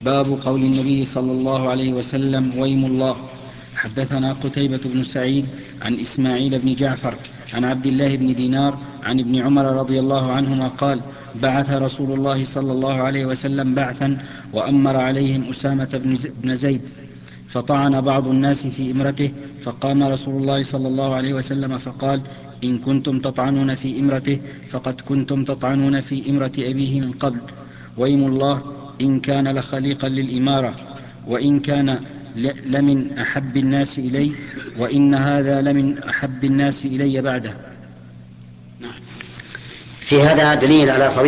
باب قول النبي صلى الله عليه وسلم: ويم الله. حدثنا قتيبة بن سعيد عن إسماعيل بن جعفر عن عبد الله بن دينار عن ابن عمر رضي الله عنهما قال: بعث رسول الله صلى الله عليه وسلم بعثا وأمر عليهم أسامة بن زيد، فطعن بعض الناس في إمرته، فقام رسول الله صلى الله عليه وسلم فقال: إن كنتم تطعنون في إمرته فقد كنتم تطعنون في إمرة أبيه من قبل. ويم الله إن كان لخليقا للإمارة، وإن كان لمن أحب الناس إلي، وإن هذا لمن أحب الناس إلي بعده. في هذا دليل على فضيلة